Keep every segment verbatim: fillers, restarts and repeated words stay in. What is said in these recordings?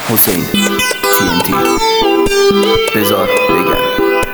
حسین تی ان تی. بذار بگم.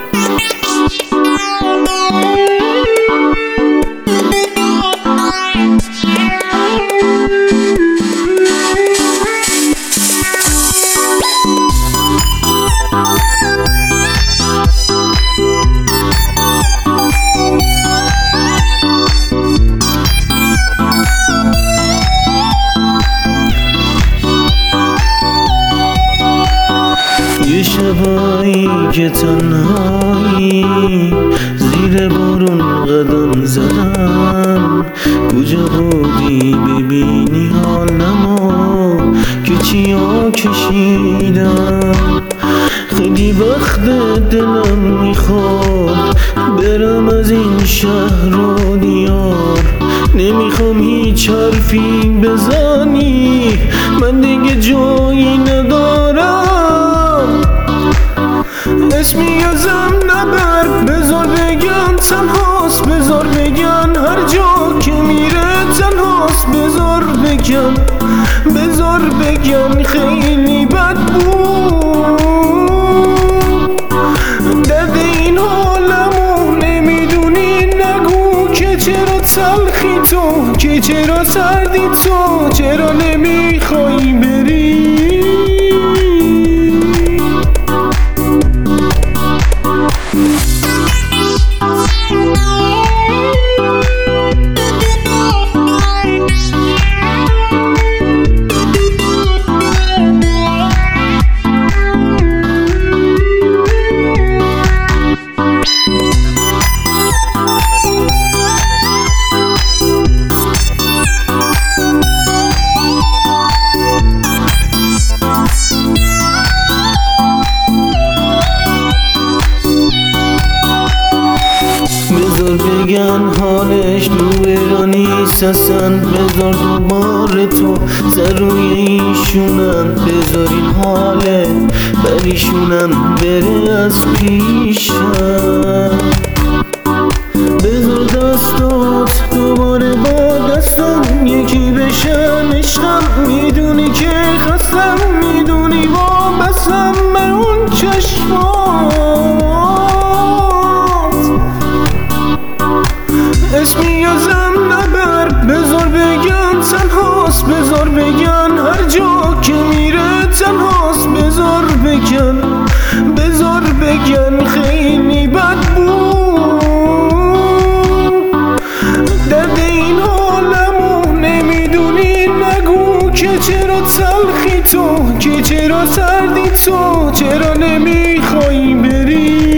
یه شبایی که تنهایی زیر بارون قدم زدم، کجا بودی ببینی حالمو که چیا کشیدم. خیلی وقت دلم میخواد برم از این شهر و دیار، نمیخوام هیچ حرفی بزنی، من دیگه جایی ندارم. اسمی ازم نبر، بذار بگن تنهاست، بذار بگن هر جا که میره تنهاست، بذار بگن بذار بگن خیلی بد بود. درد این حالمو نمیدونی، نگو که چرا تلخی تو، که چرا سردی تو، چرا نمیخوای بری. بذار بگن حالش رو نیست اصلا، بذار دوباره تو سر روی ایشونن، بذار این حاله بریشونن بره از پیشم. بذار دستات دوباره با دستم یکی بشن عشقم، میدونی که خستم، میدونی وابستم به اون چشمات. اسمی ازم نبر، بذار بگن تنهاست، بذار بگن هر جا که میره تنهاست، بذار بگن بذار بگن خیلی بد بود. درد این حالمو نمیدونی، نگو که چرا تلخی تو، که چرا سردی تو، چرا نمیخوای بری.